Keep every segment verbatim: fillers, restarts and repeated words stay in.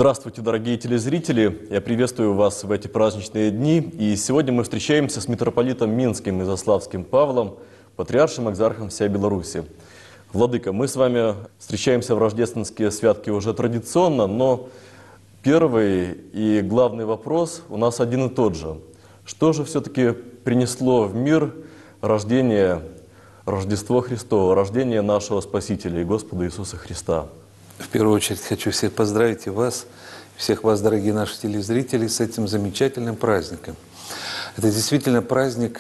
Здравствуйте, дорогие телезрители! Я приветствую вас в эти праздничные дни. И сегодня мы встречаемся с митрополитом Минским и Заславским Павлом, патриаршим экзархом всей Беларуси. Владыка, мы с вами встречаемся в рождественские святки уже традиционно, но первый и главный вопрос у нас один и тот же. Что же все-таки принесло в мир рождение, Рождество Христово, рождение нашего Спасителя и Господа Иисуса Христа? В первую очередь хочу всех поздравить и вас, всех вас, дорогие наши телезрители, с этим замечательным праздником. Это действительно праздник,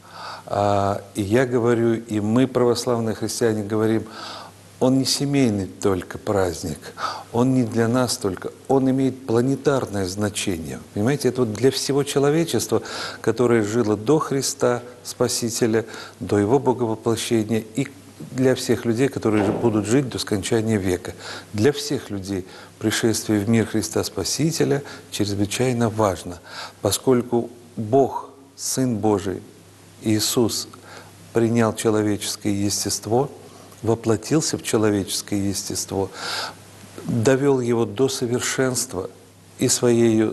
и я говорю, и мы, православные христиане, говорим, он не семейный только праздник, он не для нас только, он имеет планетарное значение. Понимаете, это вот для всего человечества, которое жило до Христа Спасителя, до Его Боговоплощения, и для всех людей, которые будут жить до скончания века. Для всех людей пришествие в мир Христа Спасителя чрезвычайно важно, поскольку Бог, Сын Божий, Иисус, принял человеческое естество, воплотился в человеческое естество, довел его до совершенства и своей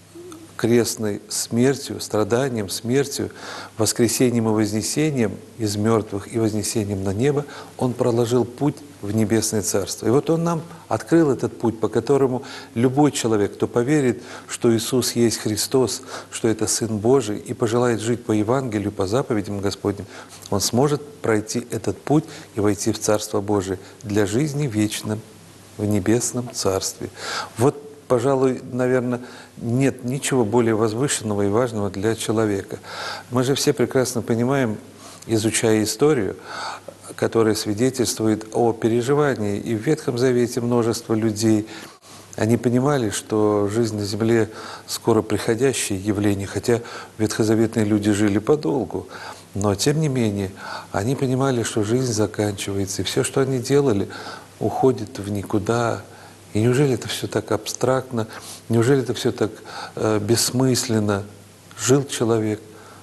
крестной смертью, страданием, смертью, воскресением и вознесением из мертвых и вознесением на небо, Он проложил путь в Небесное Царство. И вот Он нам открыл этот путь, по которому любой человек, кто поверит, что Иисус есть Христос, что это Сын Божий, и пожелает жить по Евангелию, по заповедям Господним, он сможет пройти этот путь и войти в Царство Божие для жизни вечной в Небесном Царстве. Вот, пожалуй, наверное, нет ничего более возвышенного и важного для человека. Мы же все прекрасно понимаем, изучая историю, которая свидетельствует о переживании. И в Ветхом Завете множество людей, они понимали, что жизнь на земле скоро приходящее явление, хотя ветхозаветные люди жили подолгу, но тем не менее они понимали, что жизнь заканчивается, и все, что они делали, уходит в никуда. И неужели это все так абстрактно, неужели это все так э, бессмысленно? Жил человек,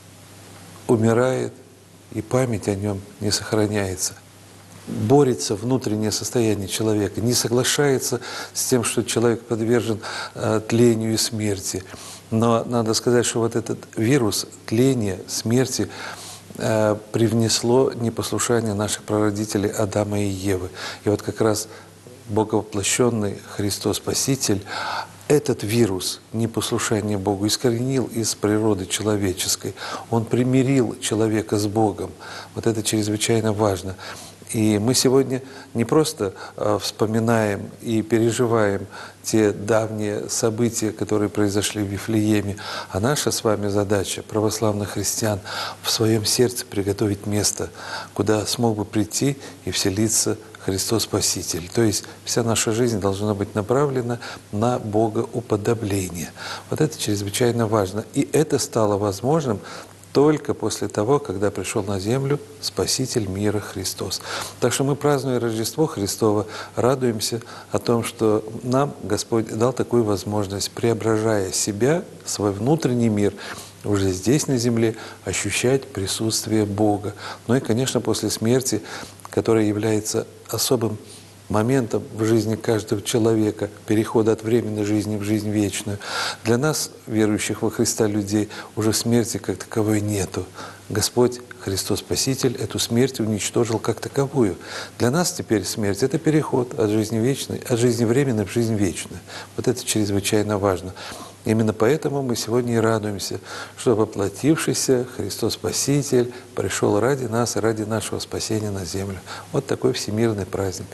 умирает, и память о нем не сохраняется. Борется внутреннее состояние человека, не соглашается с тем, что человек подвержен э, тлению и смерти. Но надо сказать, что вот этот вирус тления, смерти э, привнесло непослушание наших прародителей Адама и Евы. И вот как раз Боговоплощенный Христос Спаситель этот вирус непослушания Богу искоренил из природы человеческой. Он примирил человека с Богом. Вот это чрезвычайно важно. И мы сегодня не просто э, вспоминаем и переживаем те давние события, которые произошли в Вифлееме, а наша с вами задача, православных христиан, в своем сердце приготовить место, куда смог бы прийти и вселиться Христос Спаситель. То есть вся наша жизнь должна быть направлена на богоуподобление. Вот это чрезвычайно важно. И это стало возможным только после того, когда пришел на землю Спаситель мира Христос. Так что мы, празднуя Рождество Христово, радуемся о том, что нам Господь дал такую возможность, преображая себя, свой внутренний мир, уже здесь, на земле, ощущать присутствие Бога. Ну и, конечно, после смерти, которая является особым моментом в жизни каждого человека, перехода от временной жизни в жизнь вечную. Для нас, верующих во Христа людей, уже смерти как таковой нету. Господь, Христос Спаситель, эту смерть уничтожил как таковую. Для нас теперь смерть – это переход от жизни вечной, от жизни временной в жизнь вечную. Вот это чрезвычайно важно. Именно поэтому мы сегодня и радуемся, что воплотившийся Христос Спаситель пришел ради нас и ради нашего спасения на землю. Вот такой всемирный праздник.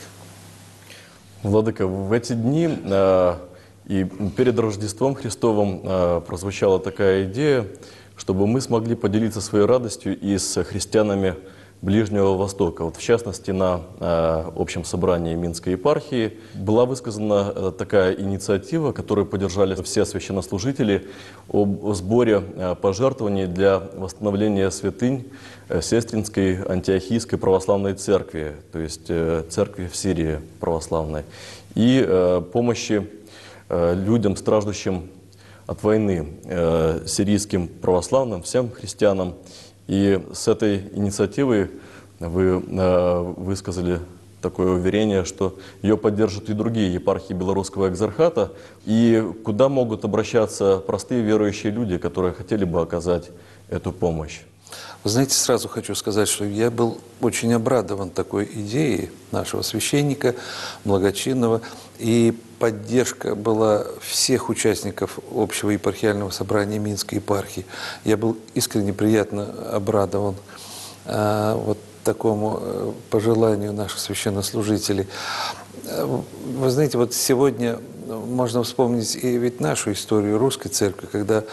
Владыка, в эти дни э, и перед Рождеством Христовым э, прозвучала такая идея, чтобы мы смогли поделиться своей радостью и с христианами Ближнего Востока. Вот в частности, на э, общем собрании Минской епархии была высказана э, такая инициатива, которую поддержали все священнослужители, об сборе э, пожертвований для восстановления святынь э, Сестринской антиохийской православной церкви, то есть э, церкви в Сирии православной, и э, помощи э, людям, страждущим от войны, э, сирийским православным, всем христианам. И с этой инициативой вы э, высказали такое уверение, что ее поддержат и другие епархии Белорусского экзархата. И куда могут обращаться простые верующие люди, которые хотели бы оказать эту помощь? Вы знаете, сразу хочу сказать, что я был очень обрадован такой идеей нашего священника, благочинного, и поддержка была всех участников общего епархиального собрания Минской епархии. Я был искренне приятно обрадован а, вот такому а, пожеланию наших священнослужителей. Вы знаете, вот сегодня можно вспомнить и ведь нашу историю русской церкви, когда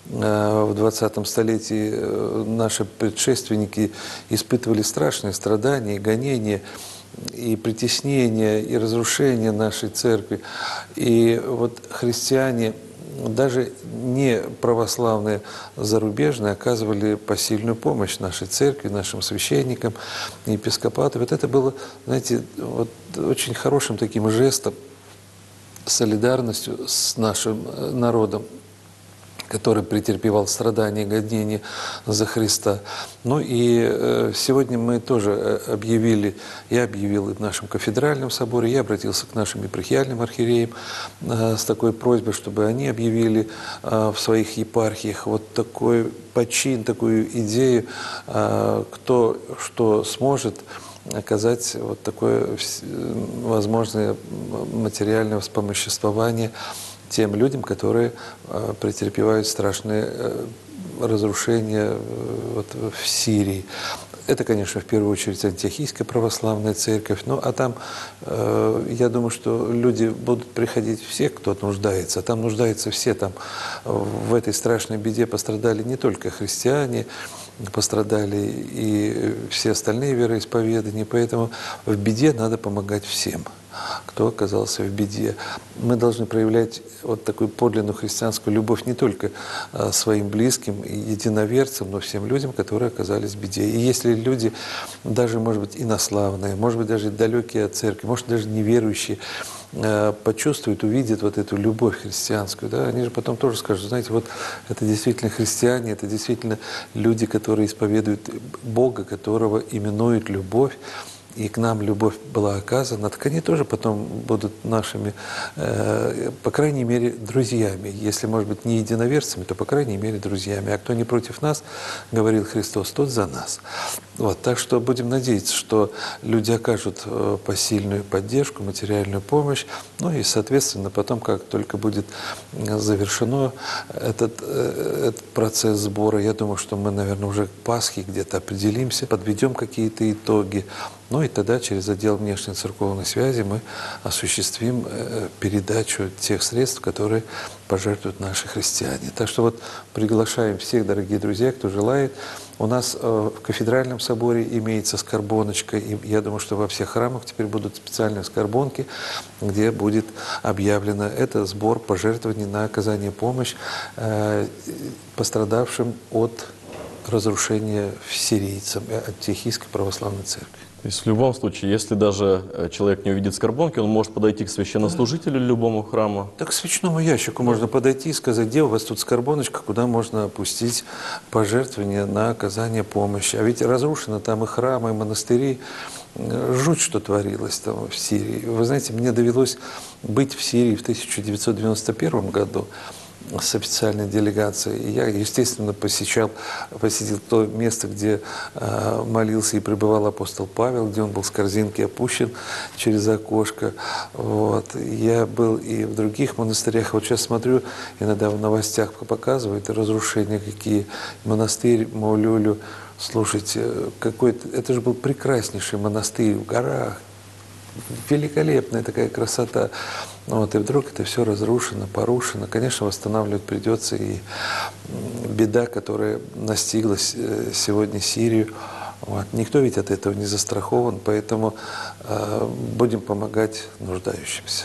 в двадцатом столетии наши предшественники испытывали страшные страдания и гонения, и притеснения, и разрушения нашей церкви. И вот христиане, даже не православные, зарубежные, оказывали посильную помощь нашей церкви, нашим священникам, епископату. Вот это было, знаете, вот очень хорошим таким жестом, солидарностью с нашим народом, который претерпевал страдания и гонения за Христа. Ну и э, сегодня мы тоже объявили, я объявил в нашем кафедральном соборе, я обратился к нашим епархиальным архиереям э, с такой просьбой, чтобы они объявили э, в своих епархиях вот такой почин, такую идею, э, кто что сможет оказать вот такое возможное материальное вспомоществование тем людям, которые э, претерпевают страшные э, разрушения э, вот, в Сирии. Это, конечно, в первую очередь антиохийская православная церковь. Ну, а там, э, я думаю, что люди будут приходить все, кто нуждается. А там нуждаются все. Там в этой страшной беде пострадали не только христиане, пострадали и все остальные вероисповедания. Поэтому в беде надо помогать всем, кто оказался в беде. Мы должны проявлять вот такую подлинную христианскую любовь не только а, своим близким, единоверцам, но всем людям, которые оказались в беде. И если люди, даже, может быть, инославные, может быть, даже далекие от церкви, может, даже неверующие, а, почувствуют, увидят вот эту любовь христианскую, да, они же потом тоже скажут, знаете, вот это действительно христиане, это действительно люди, которые исповедуют Бога, которого именуют любовь, и к нам любовь была оказана, так они тоже потом будут нашими, э, по крайней мере, друзьями. Если, может быть, не единоверцами, то, по крайней мере, друзьями. А кто не против нас, говорил Христос, тот за нас. Вот, так что будем надеяться, что люди окажут э, посильную поддержку, материальную помощь. Ну и, соответственно, потом, как только будет завершено этот, э, этот процесс сбора, я думаю, что мы, наверное, уже к Пасхе где-то определимся, подведем какие-то итоги. Ну и тогда через отдел внешней церковной связи мы осуществим передачу тех средств, которые пожертвуют наши христиане. Так что вот приглашаем всех, дорогие друзья, кто желает. У нас в кафедральном соборе имеется скорбоночка, и я думаю, что во всех храмах теперь будут специальные скорбонки, где будет объявлено это сбор пожертвований на оказание помощи пострадавшим от разрушения сирийцам, антиохийской православной церкви. То есть в любом случае, если даже человек не увидит скорбонки, он может подойти к священнослужителю любому храму. Так к свечному ящику можно подойти и сказать, где у вас тут скорбоночка, куда можно опустить пожертвования на оказание помощи. А ведь разрушены там и храмы, и монастыри. Жуть, что творилось там в Сирии. Вы знаете, мне довелось быть в Сирии в тысяча девятьсот девяносто первом году с официальной делегацией. И я, естественно, посещал, посетил то место, где э, молился и пребывал апостол Павел, где он был с корзинки опущен через окошко. Вот. Я был и в других монастырях. Вот сейчас смотрю, иногда в новостях показывают разрушения какие. Монастырь Маулюлю. Слушайте, какой-то, это же был прекраснейший монастырь в горах. Великолепная такая красота. Вот, и вдруг это все разрушено, порушено. Конечно, восстанавливать придется. И беда, которая настигла сегодня Сирию, вот, никто ведь от этого не застрахован, поэтому э, будем помогать нуждающимся.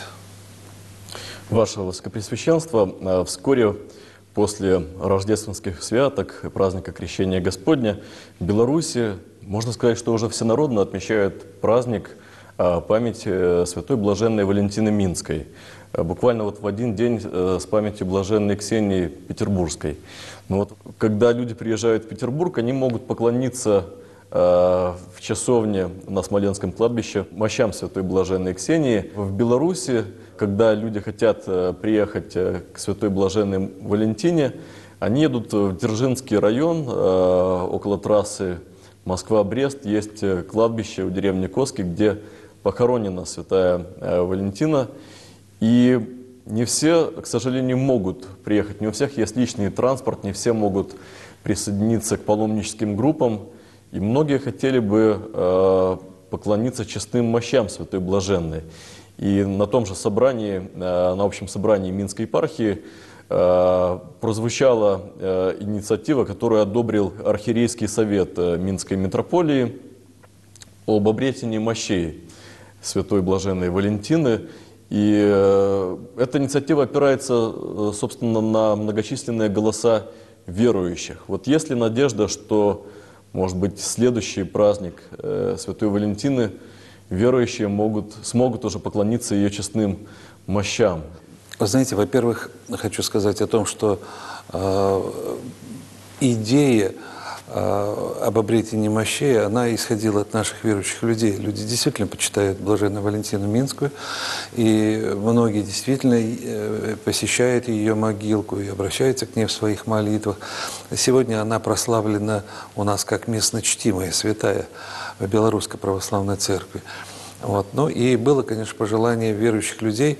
Ваше Высокопреосвященство, вскоре после рождественских святок, праздника Крещения Господня, в Беларуси, можно сказать, что уже всенародно отмечают праздник памяти святой блаженной Валентины Минской. Буквально вот в один день с памятью блаженной Ксении Петербургской. Но вот, когда люди приезжают в Петербург, они могут поклониться в часовне на Смоленском кладбище мощам Святой Блаженной Ксении. В Беларуси, когда люди хотят приехать к Святой Блаженной Валентине, они едут в Дзержинский район, около трассы Москва-Брест. Есть кладбище в деревне Коски, где похоронена Святая Валентина. И не все, к сожалению, могут приехать. Не у всех есть личный транспорт, не все могут присоединиться к паломническим группам. И многие хотели бы э, поклониться честным мощам Святой Блаженной. И на том же собрании, э, на общем собрании Минской епархии э, прозвучала э, инициатива, которую одобрил архиерейский совет э, Минской митрополии об обретении мощей Святой Блаженной Валентины. И э, эта инициатива опирается, э, собственно, на многочисленные голоса верующих. Вот есть ли надежда, что, может быть, следующий праздник э, Святой Валентины верующие могут, смогут уже поклониться ее честным мощам? Вы знаете, во-первых, хочу сказать о том, что э, идея об обретении мощей, она исходила от наших верующих людей. Люди действительно почитают Блаженную Валентину Минскую, и многие действительно посещают ее могилку и обращаются к ней в своих молитвах. Сегодня она прославлена у нас как местно чтимая святая в Белорусской Православной Церкви. Вот. Ну и было, конечно, пожелание верующих людей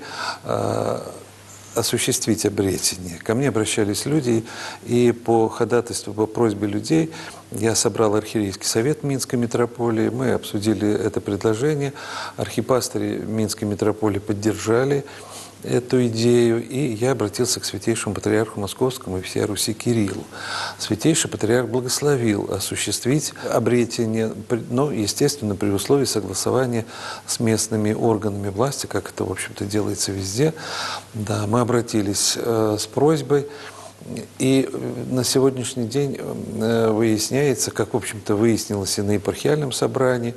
осуществить обретение. Ко мне обращались люди, и по ходатайству, по просьбе людей я собрал архиерейский совет Минской митрополии, мы обсудили это предложение, архипастыри Минской митрополии поддержали эту идею, и я обратился к святейшему патриарху Московскому и всей Руси Кириллу. Святейший патриарх благословил осуществить обретение, но, естественно, при условии согласования с местными органами власти, как это, в общем-то, делается везде. Да, мы обратились э, с просьбой, и на сегодняшний день выясняется, как, в общем-то, выяснилось и на епархиальном собрании,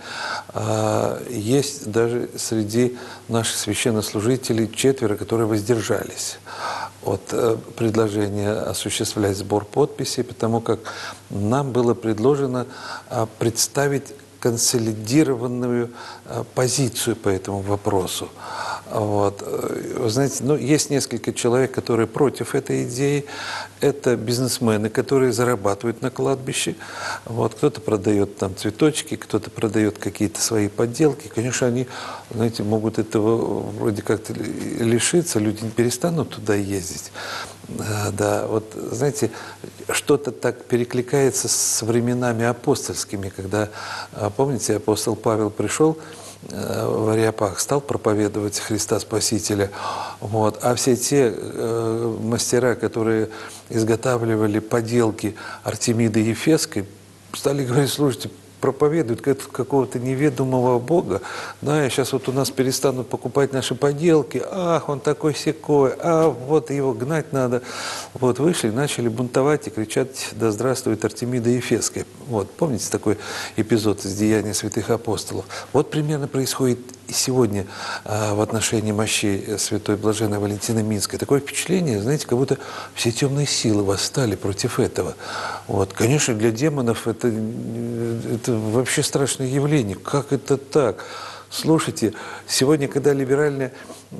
есть даже среди наших священнослужителей четверо, которые воздержались от предложения осуществлять сбор подписей, потому как нам было предложено представить консолидированную позицию по этому вопросу. Вот. Вы знаете, ну, есть несколько человек, которые против этой идеи. Это бизнесмены, которые зарабатывают на кладбище. Вот. Кто-то продает там цветочки, кто-то продает какие-то свои подделки. Конечно, они, знаете, могут этого вроде как-то лишиться, люди не перестанут туда ездить. Да, вот, знаете, что-то так перекликается с временами апостольскими, когда, помните, апостол Павел пришел в Ариапаг, стал проповедовать Христа Спасителя, вот, а все те э, мастера, которые изготавливали поделки Артемиды Ефесской, стали говорить: слушайте, проповедуют какого-то неведомого Бога, да, и сейчас вот у нас перестанут покупать наши поделки, ах, он такой секой, а вот его гнать надо. Вот вышли, начали бунтовать и кричать: да здравствует Артемида Ефесская. Вот, помните такой эпизод из Деяний святых апостолов? Вот примерно происходит и сегодня а, в отношении мощей Святой Блаженной Валентины Минской. Такое впечатление, знаете, как будто все темные силы восстали против этого. Вот, конечно, для демонов это, это вообще страшное явление. Как это так? Слушайте, сегодня, когда либеральная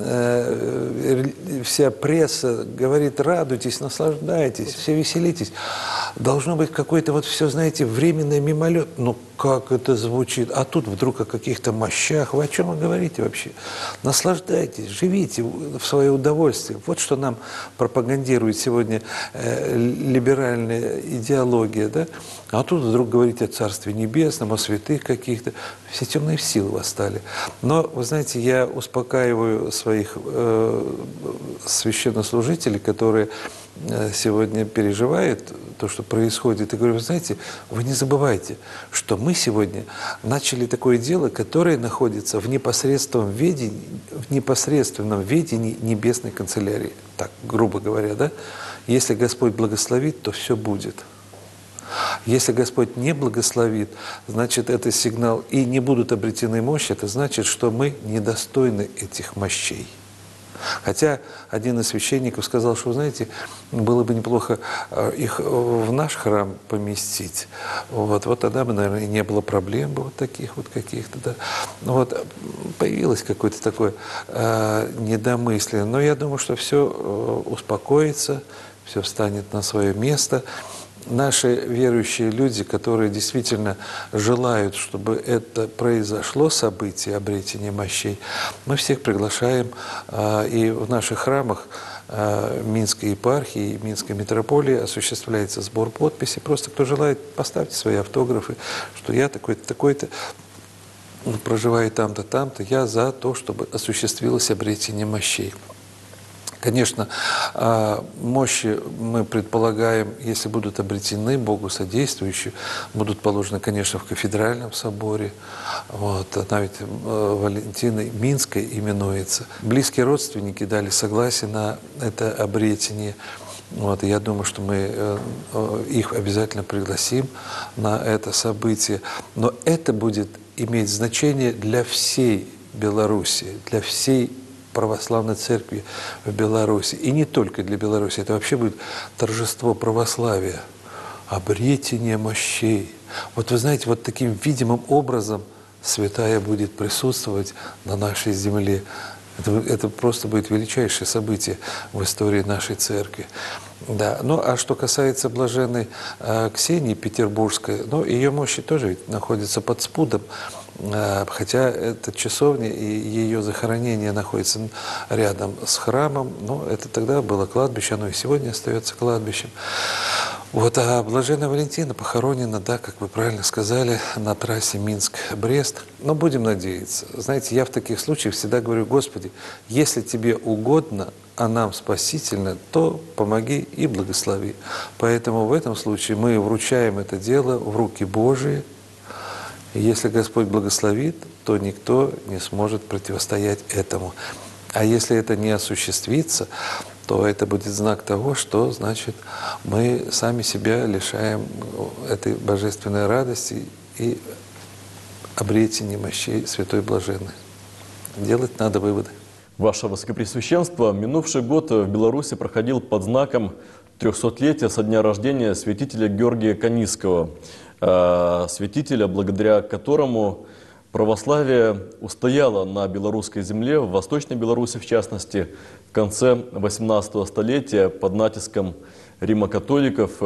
э, вся пресса говорит: радуйтесь, наслаждайтесь, все веселитесь, должно быть какое-то вот все, знаете, временное мимолет. Ну, как это звучит? А тут вдруг о каких-то мощах. Вы о чем вы говорите вообще? Наслаждайтесь, живите в свое удовольствие. Вот что нам пропагандирует сегодня э, либеральная идеология, да? А тут вдруг говорите о Царстве Небесном, о святых каких-то. Все темные силы восстали. Но, вы знаете, я успокаиваю своих э, священнослужителей, которые э, сегодня переживают то, что происходит. И говорю: вы знаете, вы не забывайте, что мы сегодня начали такое дело, которое находится в непосредственном ведении, в непосредственном ведении Небесной канцелярии. Так, грубо говоря, да? Если Господь благословит, то все будет. Если Господь не благословит, значит, это сигнал, и не будут обретены мощи, это значит, что мы недостойны этих мощей. Хотя один из священников сказал, что, вы знаете, было бы неплохо их в наш храм поместить. Вот, вот тогда бы, наверное, не было проблем бы вот таких вот каких-то. Да. Вот, появилось какое-то такое э, недомыслие. Но я думаю, что все э, успокоится, все встанет на свое место. Наши верующие люди, которые действительно желают, чтобы это произошло, событие обретения мощей, мы всех приглашаем. И в наших храмах Минской епархии и Минской митрополии осуществляется сбор подписей. Просто кто желает, поставьте свои автографы, что я такой-то, такой-то, проживаю там-то, там-то, я за то, чтобы осуществилось обретение мощей. Конечно, мощи, мы предполагаем, если будут обретены, Богу содействующие, будут положены, конечно, в кафедральном соборе. Вот, она ведь Валентиной Минской именуется. Близкие родственники дали согласие на это обретение. Вот, и я думаю, что мы их обязательно пригласим на это событие. Но это будет иметь значение для всей Беларуси, для всей православной церкви в Беларуси. И не только для Беларуси. Это вообще будет торжество православия, обретение мощей. Вот вы знаете, вот таким видимым образом святая будет присутствовать на нашей земле. Это, это просто будет величайшее событие в истории нашей церкви. Да. Ну, а что касается блаженной э, Ксении Петербургской, ну, ее мощи тоже ведь находятся под спудом. Хотя эта часовня и ее захоронение находится рядом с храмом, но это тогда было кладбище, оно и сегодня остается кладбищем. Вот, а Блаженная Валентина похоронена, да, как вы правильно сказали, на трассе Минск-Брест. Но будем надеяться. Знаете, я в таких случаях всегда говорю: Господи, если Тебе угодно, а нам спасительно, то помоги и благослови. Поэтому в этом случае мы вручаем это дело в руки Божии. И если Господь благословит, то никто не сможет противостоять этому. А если это не осуществится, то это будет знак того, что, значит, мы сами себя лишаем этой божественной радости и обретения мощей Святой Блаженной. Делать надо выводы. Ваше Высокопреосвященство, минувший год в Беларуси проходил под знаком трехсотлетия со дня рождения святителя Георгия Канисского, святителя, благодаря которому православие устояло на белорусской земле, в Восточной Беларуси в частности, в конце восемнадцатого столетия под натиском римокатоликов,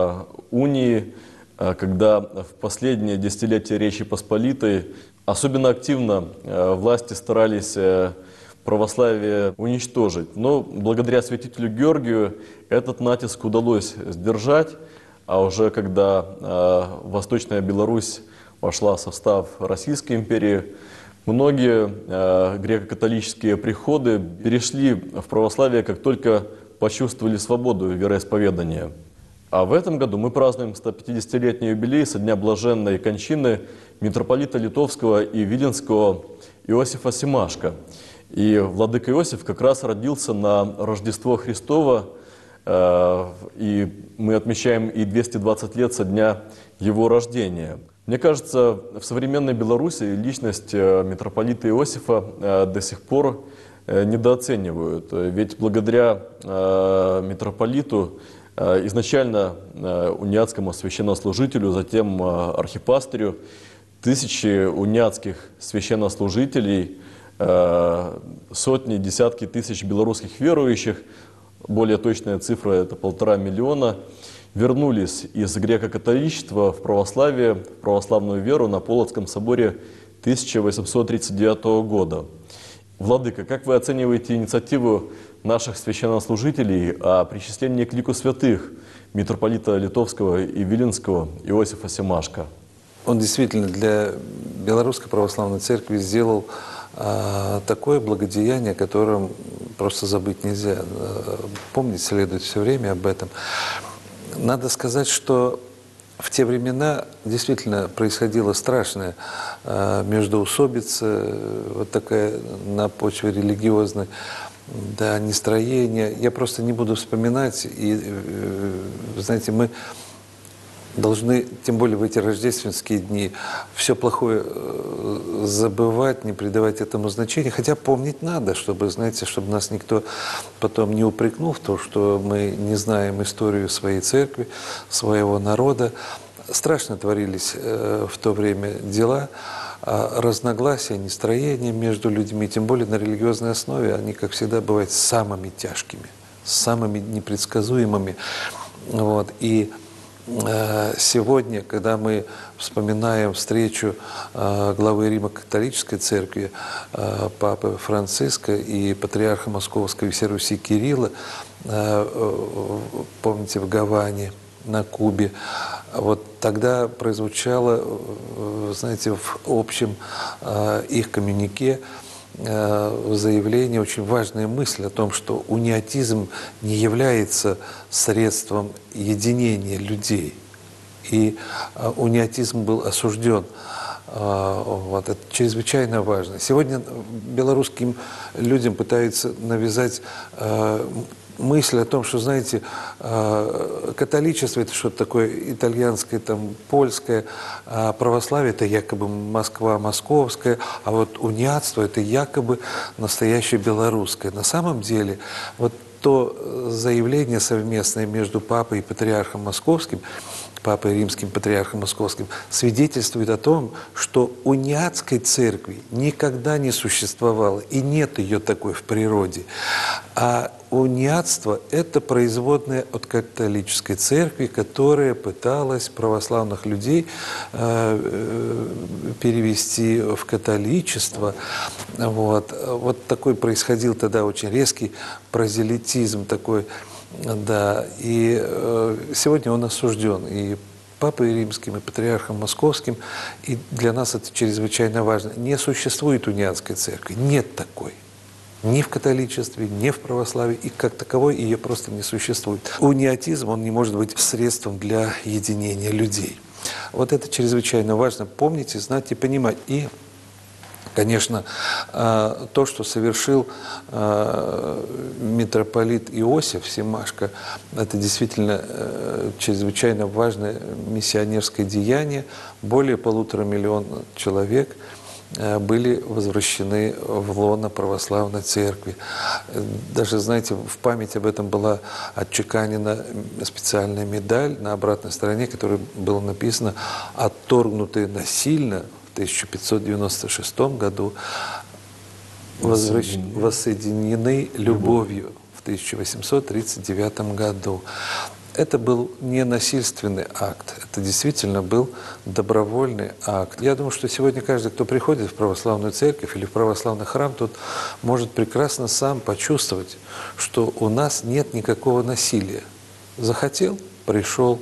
унии, когда в последнее десятилетие Речи Посполитой особенно активно власти старались православие уничтожить. Но благодаря святителю Георгию этот натиск удалось сдержать. А уже когда э, Восточная Беларусь вошла в состав Российской империи, многие э, греко-католические приходы перешли в православие, как только почувствовали свободу вероисповедания. А в этом году мы празднуем сто пятидесятилетний юбилей со дня блаженной кончины митрополита Литовского и Виленского Иосифа Семашко. И владыка Иосиф как раз родился на Рождество Христово, и мы отмечаем и двести двадцать лет со дня его рождения. Мне кажется, в современной Беларуси личность митрополита Иосифа до сих пор недооценивают. Ведь благодаря митрополиту, изначально униатскому священнослужителю, затем архипастырю, тысячи униатских священнослужителей, сотни, десятки тысяч белорусских верующих, более точная цифра – это полтора миллиона, вернулись из греко-католичества в православие, в православную веру на Полоцком соборе тысяча восемьсот тридцать девятого года. Владыка, как вы оцениваете инициативу наших священнослужителей о причислении к лику святых митрополита Литовского и Виленского Иосифа Семашко? Он действительно для Белорусской Православной Церкви сделал а, такое благодеяние, о котором просто забыть нельзя. Помнить следует все время об этом. Надо сказать, что в те времена действительно происходила страшная а, междоусобица, вот такая на почве религиозной, да, нестроения. Я просто не буду вспоминать. И, знаете, мы должны, тем более в эти рождественские дни, все плохое забывать, не придавать этому значения. Хотя помнить надо, чтобы, знаете, чтобы нас никто потом не упрекнул в том, что мы не знаем историю своей церкви, своего народа. Страшно творились э, в то время дела, а разногласия, нестроения между людьми, тем более на религиозной основе, они, как всегда, бывают самыми тяжкими, самыми непредсказуемыми. Вот. И э, сегодня, когда мы вспоминаем встречу э, главы Римо-католической церкви, э, папы Франциска и патриарха Московского и всей Руси Кирилла, э, э, помните, в Гаване, на Кубе, вот тогда прозвучало, знаете, в общем э, их коммюнике э, заявление, очень важная мысль о том, что униатизм не является средством единения людей. И э, униатизм был осужден. Э, вот, это чрезвычайно важно. Сегодня белорусским людям пытаются навязать э, мысль о том, что, знаете, католичество – это что-то такое итальянское, там, польское, а православие – это якобы Москва, московская, а вот униатство – это якобы настоящее белорусское. На самом деле, вот то заявление совместное между папой и патриархом московским, папой римским, патриархом московским, свидетельствует о том, что униатской церкви никогда не существовало, и нет ее такой в природе. А униатство – это производное от католической церкви, которая пыталась православных людей э, перевести в католичество. Вот. Вот такой происходил тогда очень резкий прозелитизм такой. Да, и э, сегодня он осужден и Папой Римским, и Патриархом Московским, и для нас это чрезвычайно важно. Не существует униатской церкви, нет такой. Ни в католичестве, ни в православии, и как таковой ее просто не существует. Униатизм, он не может быть средством для единения людей. Вот это чрезвычайно важно помнить, и знать, и понимать. И конечно, то, что совершил митрополит Иосиф Семашко, это действительно чрезвычайно важное миссионерское деяние. Более полутора миллионов человек были возвращены в лоно православной церкви. Даже, знаете, в память об этом была отчеканена специальная медаль на обратной стороне, в которой было написано «Отторгнутые насильно» в тысяча пятьсот девяносто шестом году, возвращ... воссоединены любовью в тысяча восемьсот тридцать девятом году. Это был не насильственный акт, это действительно был добровольный акт. Я думаю, что сегодня каждый, кто приходит в православную церковь или в православный храм, тот может прекрасно сам почувствовать, что у нас нет никакого насилия. Захотел – пришел,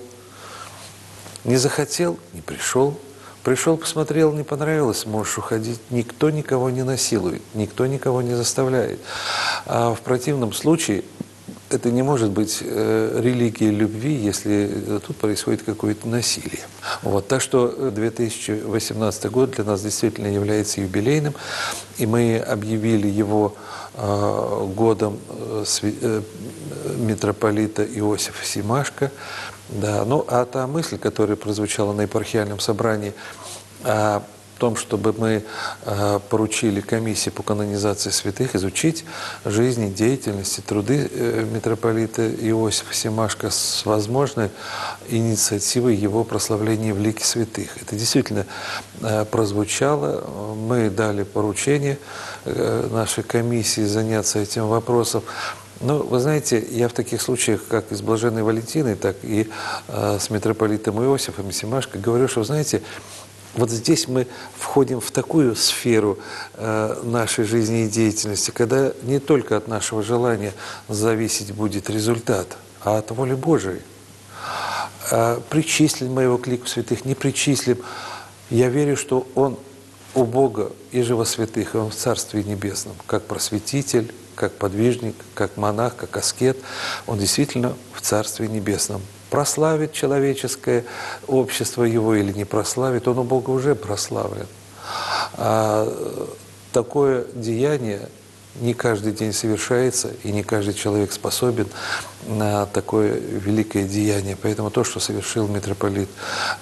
не захотел – не пришел. Пришел, посмотрел, не понравилось, можешь уходить. Никто никого не насилует, никто никого не заставляет. А в противном случае это не может быть э, религией любви, если тут происходит какое-то насилие. Вот. Так что две тысячи восемнадцатый год для нас действительно является юбилейным, и мы объявили его э, годом э, э, митрополита Иосифа Семашко. Да, ну а та мысль, которая прозвучала на епархиальном собрании о том, чтобы мы э, поручили комиссии по канонизации святых изучить жизни, деятельности, труды э, митрополита Иосифа Семашко с возможной инициативой его прославления в лике святых. Это действительно э, прозвучало. Мы дали поручение э, нашей комиссии заняться этим вопросом. Ну, вы знаете, я в таких случаях, как и с Блаженной Валентиной, так и э, с митрополитом Иосифом Семашко, говорю, что, знаете, вот здесь мы входим в такую сферу э, нашей жизни и деятельности, когда не только от нашего желания зависеть будет результат, а от воли Божией. Э, причислим мы его к лику святых, не причислим. Я верю, что он у Бога и живо святых, и он в Царстве Небесном, как просветитель, как подвижник, как монах, как аскет, он действительно в Царстве Небесном. Прославит человеческое общество его или не прославит, он у Бога уже прославлен. А такое деяние не каждый день совершается, и не каждый человек способен на такое великое деяние. Поэтому то, что совершил митрополит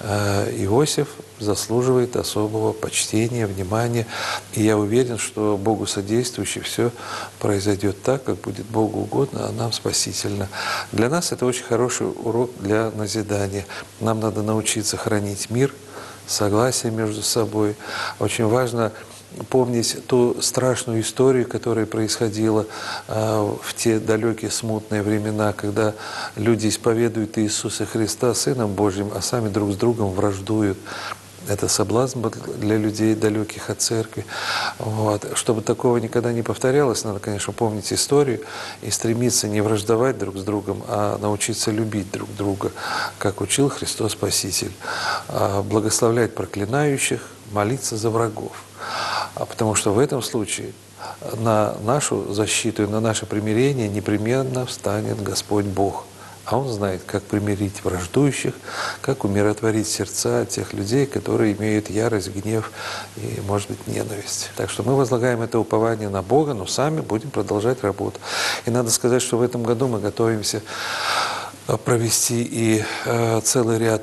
Иосиф, заслуживает особого почтения, внимания. И я уверен, что Богу содействующий все произойдет так, как будет Богу угодно, а нам спасительно. Для нас это очень хороший урок для назидания. Нам надо научиться хранить мир, согласие между собой. Очень важно помнить ту страшную историю, которая происходила э, в те далекие смутные времена, когда люди исповедуют Иисуса Христа Сыном Божьим, а сами друг с другом враждуют. Это соблазн для людей, далеких от церкви. Вот. Чтобы такого никогда не повторялось, надо, конечно, помнить историю и стремиться не враждовать друг с другом, а научиться любить друг друга, как учил Христос Спаситель. Благословлять проклинающих, молиться за врагов. Потому что в этом случае на нашу защиту и на наше примирение непременно встанет Господь Бог. А Он знает, как примирить враждующих, как умиротворить сердца тех людей, которые имеют ярость, гнев и, может быть, ненависть. Так что мы возлагаем это упование на Бога, но сами будем продолжать работу. И надо сказать, что в этом году мы готовимся провести и э, целый ряд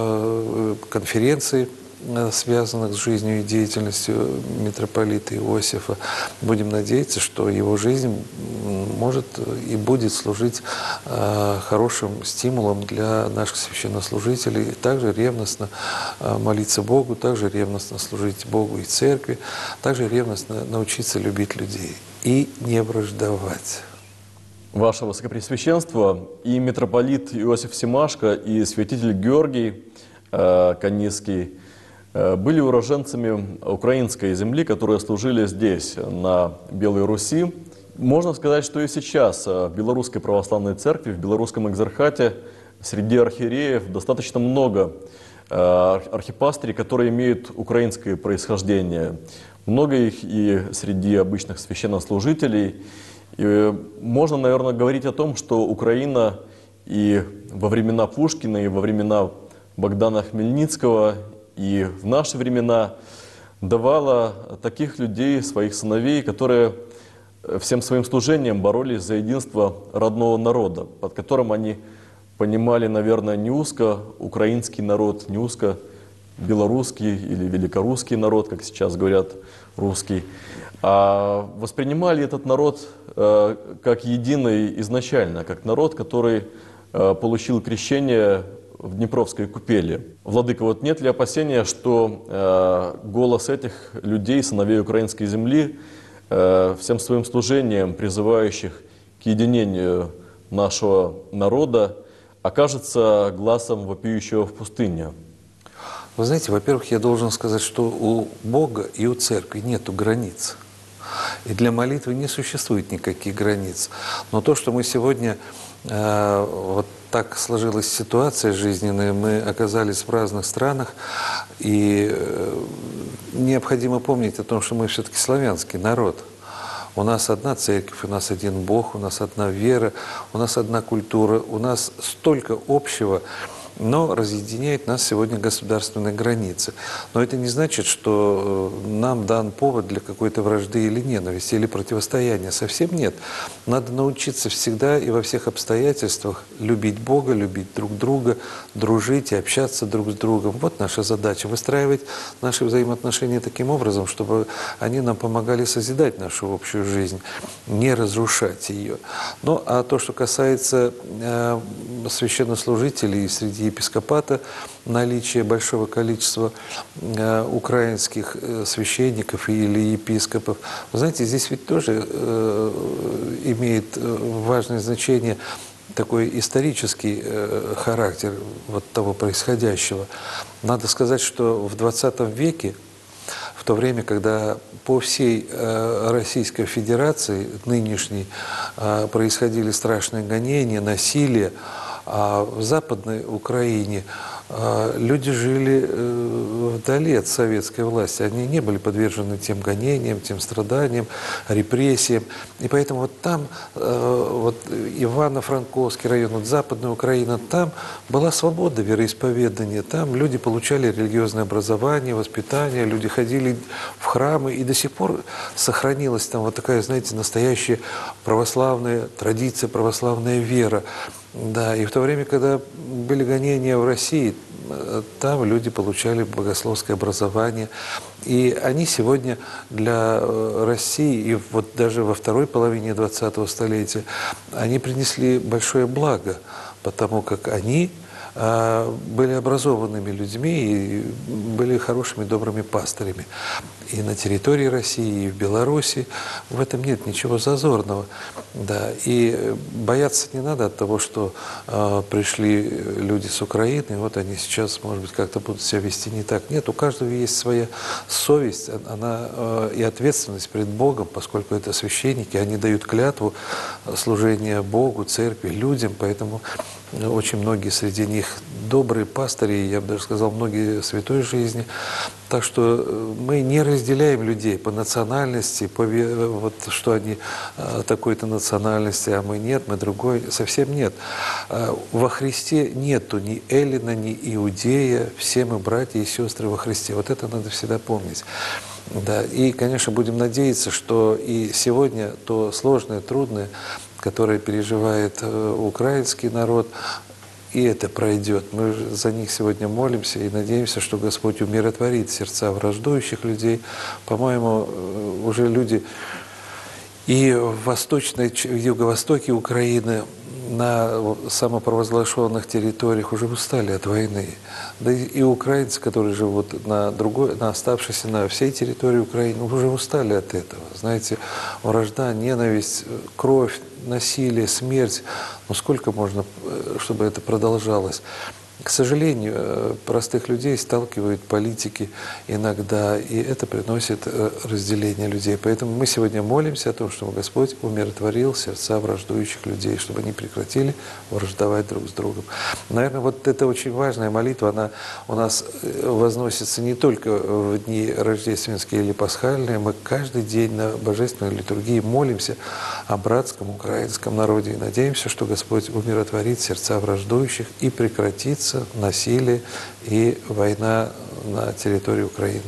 э, конференций, связанных с жизнью и деятельностью митрополита Иосифа. Будем надеяться, что его жизнь может и будет служить э, хорошим стимулом для наших священнослужителей, также ревностно э, молиться Богу, также ревностно служить Богу и церкви, также ревностно научиться любить людей и не враждовать. Ваше Высокопреосвященство, и митрополит Иосиф Семашко, и святитель Георгий э, Канисский были уроженцами украинской земли, которые служили здесь, на Белой Руси. Можно сказать, что и сейчас в Белорусской Православной Церкви, в Белорусском Экзархате среди архиереев достаточно много архипастырей, которые имеют украинское происхождение. Много их и среди обычных священнослужителей. И можно, наверное, говорить о том, что Украина и во времена Пушкина, и во времена Богдана Хмельницкого, и в наши времена давала таких людей, своих сыновей, которые всем своим служением боролись за единство родного народа, под которым они понимали, наверное, не узко украинский народ, не узко белорусский или великорусский народ, как сейчас говорят, русский, а воспринимали этот народ э, как единый изначально, как народ, который э, получил крещение в Днепровской купели. Владыка, вот нет ли опасения, что э, голос этих людей, сыновей украинской земли, э, всем своим служением, призывающих к единению нашего народа, окажется гласом вопиющего в пустыне? Вы знаете, во-первых, я должен сказать, что у Бога и у Церкви нету границ. И для молитвы не существует никаких границ. Но то, что мы сегодня э, вот так сложилась ситуация жизненная, мы оказались в разных странах, и э, необходимо помнить о том, что мы все-таки славянский народ. У нас одна церковь, у нас один Бог, у нас одна вера, у нас одна культура, у нас столько общего, но разъединяет нас сегодня государственные границы. Но это не значит, что нам дан повод для какой-то вражды или ненависти, или противостояния. Совсем нет. Надо научиться всегда и во всех обстоятельствах любить Бога, любить друг друга, дружить и общаться друг с другом. Вот наша задача. Выстраивать наши взаимоотношения таким образом, чтобы они нам помогали созидать нашу общую жизнь, не разрушать ее. Ну, а то, что касается э, священнослужителей среди епископата, наличие большого количества э, украинских э, священников или епископов. Вы знаете, здесь ведь тоже э, имеет важное значение такой исторический э, характер вот того происходящего. Надо сказать, что в двадцатом веке, в то время, когда по всей э, Российской Федерации нынешней э, происходили страшные гонения, насилие, а в Западной Украине люди жили вдали от советской власти. Они не были подвержены тем гонениям, тем страданиям, репрессиям. И поэтому вот там, вот Ивано-Франковский район, вот Западная Украина, там была свобода вероисповедания. Там люди получали религиозное образование, воспитание, люди ходили в храмы. И до сих пор сохранилась там вот такая, знаете, настоящая православная традиция, православная вера. Да, и в то время, когда были гонения в России, там люди получали богословское образование. И они сегодня для России, и вот даже во второй половине двадцатого столетия, они принесли большое благо, потому как они были образованными людьми и были хорошими, добрыми пастырями. И на территории России, и в Беларуси в этом нет ничего зазорного. Да. И бояться не надо от того, что э, пришли люди с Украины, и вот они сейчас, может быть, как-то будут себя вести не так. Нет, у каждого есть своя совесть, она э, и ответственность перед Богом, поскольку это священники, они дают клятву служения Богу, церкви, людям, поэтому очень многие среди них добрые пастыри, я бы даже сказал, многие святой жизни. Так что мы не разделяем людей по национальности, по вот, что они такой-то национальности, а мы нет, мы другой. Совсем нет. Во Христе нету ни эллина, ни иудея. Все мы братья и сестры во Христе. Вот это надо всегда помнить. Да. И, конечно, будем надеяться, что и сегодня то сложное, трудное, которое переживает украинский народ, и это пройдет. Мы за них сегодня молимся и надеемся, что Господь умиротворит сердца враждующих людей. По-моему, уже люди и в восточной, в юго-востоке Украины, на самопровозглашенных территориях уже устали от войны. Да и украинцы, которые живут на другой, на оставшейся на всей территории Украины, уже устали от этого. Знаете, вражда, ненависть, кровь, насилие, смерть. Но сколько можно, чтобы это продолжалось? К сожалению, простых людей сталкивают политики иногда, и это приносит разделение людей. Поэтому мы сегодня молимся о том, чтобы Господь умиротворил сердца враждующих людей, чтобы они прекратили враждовать друг с другом. Наверное, вот эта очень важная молитва, она у нас возносится не только в дни рождественские или пасхальные, мы каждый день на божественной литургии молимся о братском украинском народе и надеемся, что Господь умиротворит сердца враждующих и прекратится насилие и война на территории Украины.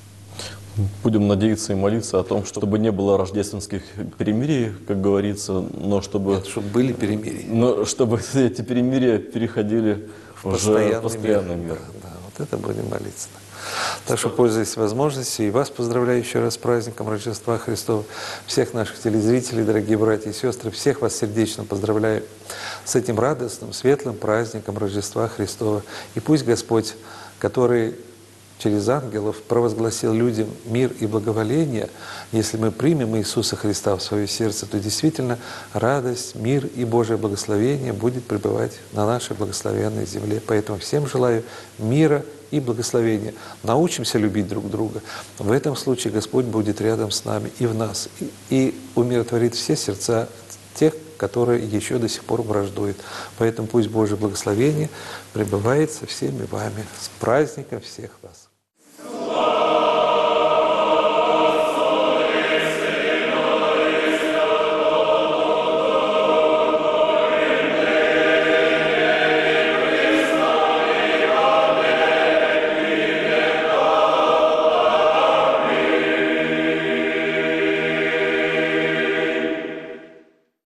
Будем надеяться и молиться о том, чтобы не было рождественских перемирий, как говорится, но чтобы... Нет, чтобы были перемирия. Но чтобы эти перемирия переходили в уже постоянный, постоянный мир. мир. Да, да, вот это будем молиться. Так что, пользуясь возможностью, и вас поздравляю еще раз с праздником Рождества Христова, всех наших телезрителей, дорогие братья и сестры, всех вас сердечно поздравляю с этим радостным, светлым праздником Рождества Христова. И пусть Господь, который через ангелов провозгласил людям мир и благоволение, если мы примем Иисуса Христа в свое сердце, то действительно радость, мир и Божие благословение будет пребывать на нашей благословенной земле. Поэтому всем желаю мира и благословения. Научимся любить друг друга. В этом случае Господь будет рядом с нами и в нас, и, и умиротворит все сердца тех, которые еще до сих пор враждуют. Поэтому пусть Божье благословение пребывает со всеми вами. С праздником всех вас!